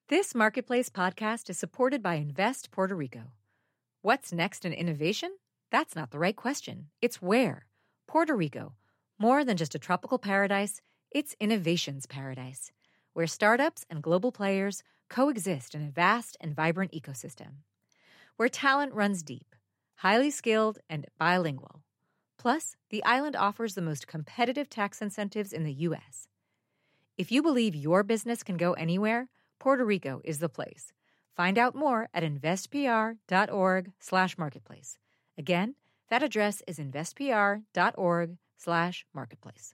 This Marketplace podcast is supported by Invest Puerto Rico. What's next in innovation? That's not the right question. It's where. Puerto Rico. More than just a tropical paradise, it's innovation's paradise, where startups and global players coexist in a vast and vibrant ecosystem. Where talent runs deep, highly skilled, and bilingual. Plus, the island offers the most competitive tax incentives in the U.S. If you believe your business can go anywhere, Puerto Rico is the place. Find out more at investpr.org/marketplace. Again, that address is investpr.org/marketplace.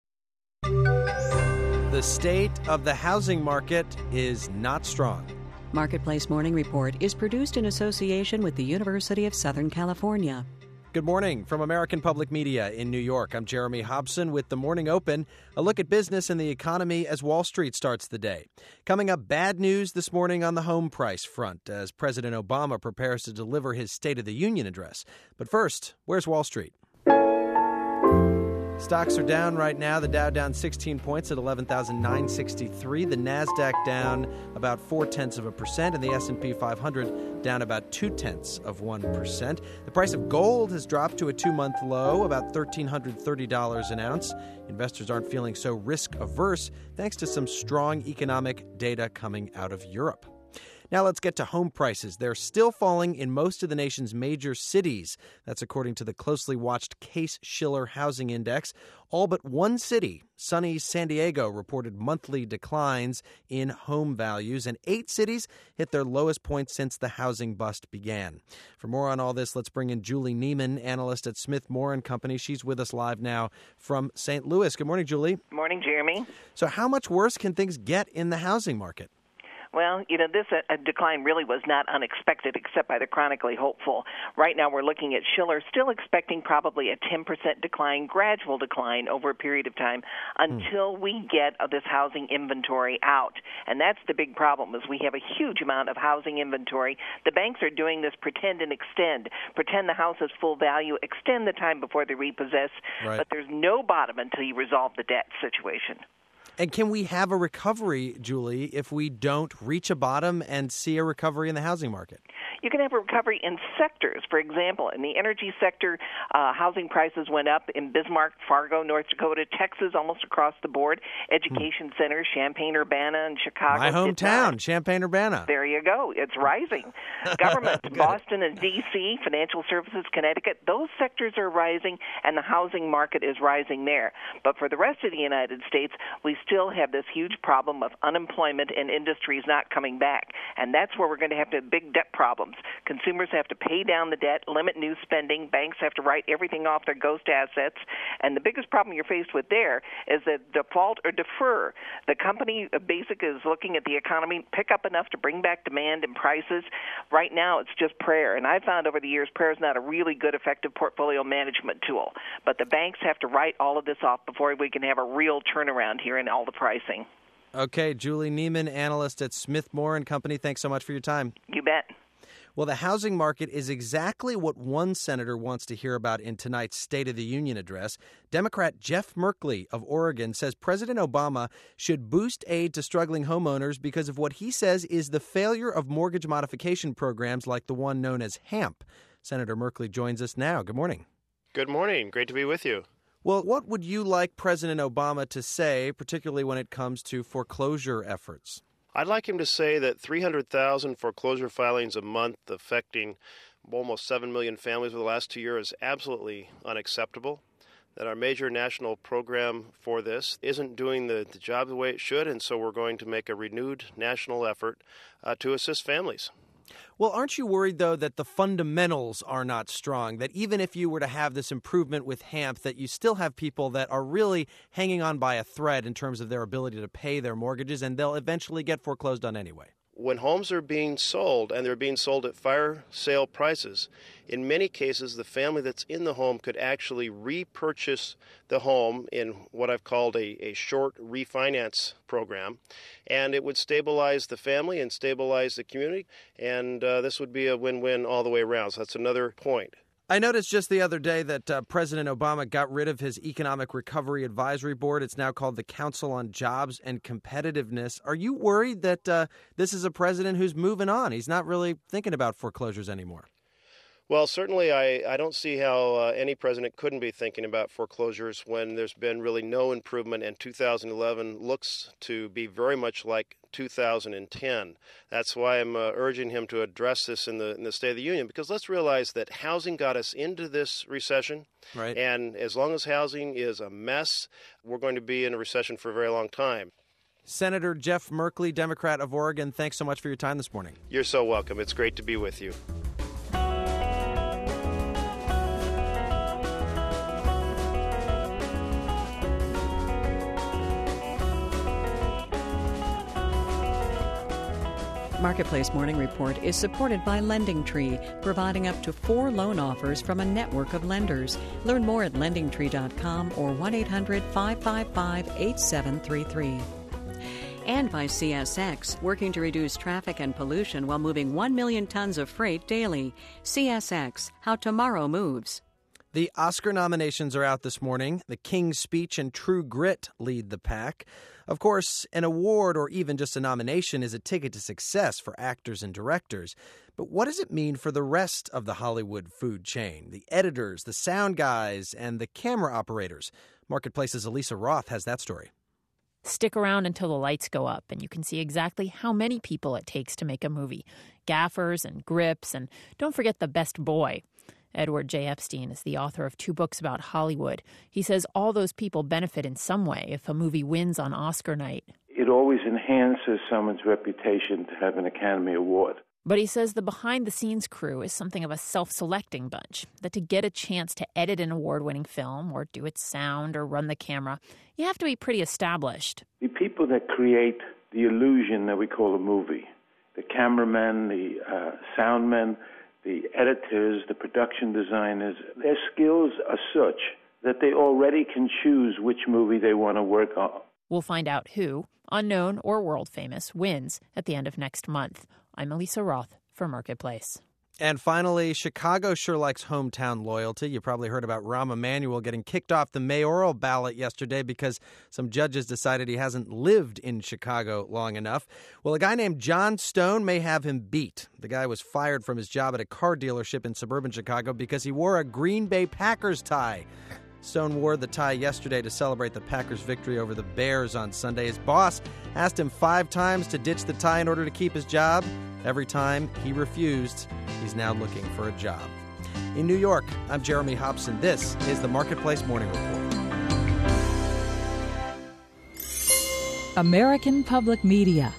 The state of the housing market is not strong. Marketplace Morning Report is produced in association with the University of Southern California. Good morning from American Public Media in New York. I'm Jeremy Hobson with The Morning Open, a look at business and the economy as Wall Street starts the day. Coming up, bad news this morning on the home price front as President Obama prepares to deliver his State of the Union address. But first, where's Wall Street? Stocks are down right now. The Dow down 16 points at 11,963. The Nasdaq down about 0.4%, and the S&P 500 down about 0.2%. The price of gold has dropped to a 2-month low, about $1,330 an ounce. Investors aren't feeling so risk-averse thanks to some strong economic data coming out of Europe. Now let's get to home prices. They're still falling in most of the nation's major cities. That's according to the closely watched Case-Shiller Housing Index. All but one city, sunny San Diego, reported monthly declines in home values, and 8 cities hit their lowest point since the housing bust began. For more on all this, let's bring in Julie Neiman, analyst at Smith Moore & Company. She's with us live now from St. Louis. Good morning, Julie. Morning, Jeremy. So how much worse can things get in the housing market? Well, this decline really was not unexpected except by the chronically hopeful. Right now we're looking at Shiller still expecting probably a 10% decline, gradual decline over a period of time until we get this housing inventory out. And that's the big problem is we have a huge amount of housing inventory. The banks are doing this pretend and extend. Pretend the house is full value, extend the time before they repossess. Right. But there's no bottom until you resolve the debt situation. And can we have a recovery, Julie, if we don't reach a bottom and see a recovery in the housing market? You can have a recovery in sectors. For example, in the energy sector, housing prices went up in Bismarck, Fargo, North Dakota, Texas, almost across the board. Education centers, Champaign-Urbana and Chicago. My hometown, Champaign-Urbana. There you go. It's rising. Government, Boston and D.C., financial services, Connecticut, those sectors are rising, and the housing market is rising there. But for the rest of the United States, we still have this huge problem of unemployment and industries not coming back. And that's where we're going to have big debt problems. Consumers have to pay down the debt, limit new spending. Banks have to write everything off their ghost assets. And the biggest problem you're faced with there is that default or defer. The company basic is looking at the economy, pick up enough to bring back demand and prices. Right now it's just prayer. And I've found over the years prayer is not a really good, effective portfolio management tool. But the banks have to write all of this off before we can have a real turnaround here in all the pricing. Okay, Julie Neiman, analyst at Smith Moore & Company. Thanks so much for your time. You bet. Well, the housing market is exactly what one senator wants to hear about in tonight's State of the Union address. Democrat Jeff Merkley of Oregon says President Obama should boost aid to struggling homeowners because of what he says is the failure of mortgage modification programs like the one known as HAMP. Senator Merkley joins us now. Good morning. Good morning. Great to be with you. Well, what would you like President Obama to say, particularly when it comes to foreclosure efforts? I'd like him to say that 300,000 foreclosure filings a month affecting almost 7 million families over the last 2 years is absolutely unacceptable, that our major national program for this isn't doing the job the way it should, and so we're going to make a renewed national effort to assist families. Well, aren't you worried, though, that the fundamentals are not strong, that even if you were to have this improvement with HAMP, that you still have people that are really hanging on by a thread in terms of their ability to pay their mortgages, and they'll eventually get foreclosed on anyway? When homes are being sold, and they're being sold at fire sale prices, in many cases the family that's in the home could actually repurchase the home in what I've called a short refinance program, and it would stabilize the family and stabilize the community, and this would be a win-win all the way around. So that's another point. I noticed just the other day that President Obama got rid of his Economic Recovery Advisory Board. It's now called the Council on Jobs and Competitiveness. Are you worried that this is a president who's moving on? He's not really thinking about foreclosures anymore. Well, certainly I don't see how any president couldn't be thinking about foreclosures when there's been really no improvement, and 2011 looks to be very much like 2010. That's why I'm urging him to address this in the State of the Union, because let's realize that housing got us into this recession. Right. And as long as housing is a mess, we're going to be in a recession for a very long time. Senator Jeff Merkley, Democrat of Oregon, thanks so much for your time this morning. You're so welcome. It's great to be with you. Marketplace Morning Report is supported by LendingTree, providing up to 4 loan offers from a network of lenders. Learn more at lendingtree.com or 1-800-555-8733. And by CSX, working to reduce traffic and pollution while moving 1 million tons of freight daily. CSX, how tomorrow moves. The Oscar nominations are out this morning. The King's Speech and True Grit lead the pack. Of course, an award or even just a nomination is a ticket to success for actors and directors. But what does it mean for the rest of the Hollywood food chain? The editors, the sound guys, and the camera operators. Marketplace's Elisa Roth has that story. Stick around until the lights go up and you can see exactly how many people it takes to make a movie. Gaffers and grips, and don't forget the best boy. Edward J. Epstein is the author of 2 books about Hollywood. He says all those people benefit in some way if a movie wins on Oscar night. It always enhances someone's reputation to have an Academy Award. But he says the behind-the-scenes crew is something of a self-selecting bunch, that to get a chance to edit an award-winning film or do its sound or run the camera, you have to be pretty established. The people that create the illusion that we call a movie, the cameramen, the soundmen, the editors, the production designers, their skills are such that they already can choose which movie they want to work on. We'll find out who, unknown or world famous, wins at the end of next month. I'm Elisa Roth for Marketplace. And finally, Chicago sure likes hometown loyalty. You probably heard about Rahm Emanuel getting kicked off the mayoral ballot yesterday because some judges decided he hasn't lived in Chicago long enough. Well, a guy named John Stone may have him beat. The guy was fired from his job at a car dealership in suburban Chicago because he wore a Green Bay Packers tie. Stone wore the tie yesterday to celebrate the Packers' victory over the Bears on Sunday. His boss asked him 5 times to ditch the tie in order to keep his job. Every time he refused. He's now looking for a job. In New York, I'm Jeremy Hobson. This is the Marketplace Morning Report. American Public Media.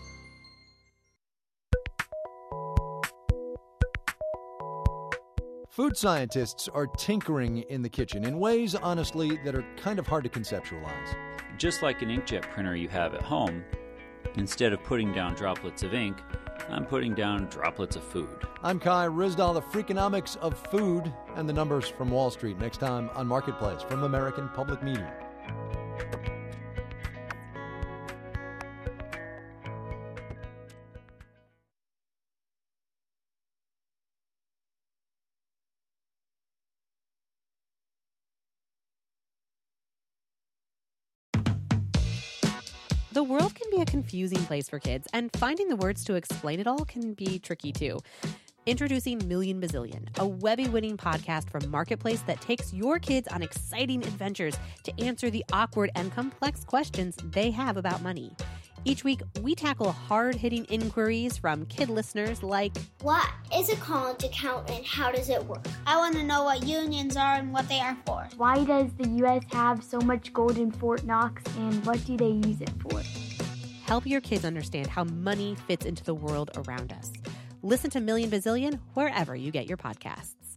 Food scientists are tinkering in the kitchen in ways, honestly, that are kind of hard to conceptualize. Just like an inkjet printer you have at home, instead of putting down droplets of ink, I'm putting down droplets of food. I'm Kai Ryssdal, the Freakonomics of food and the numbers from Wall Street. Next time on Marketplace from American Public Media. The world can be a confusing place for kids, and finding the words to explain it all can be tricky too. Introducing Million Bazillion, a Webby-winning podcast from Marketplace that takes your kids on exciting adventures to answer the awkward and complex questions they have about money. Each week, we tackle hard-hitting inquiries from kid listeners like, what is a college account and how does it work? I want to know what unions are and what they are for. Why does the U.S. have so much gold in Fort Knox and what do they use it for? Help your kids understand how money fits into the world around us. Listen to Million Bazillion wherever you get your podcasts.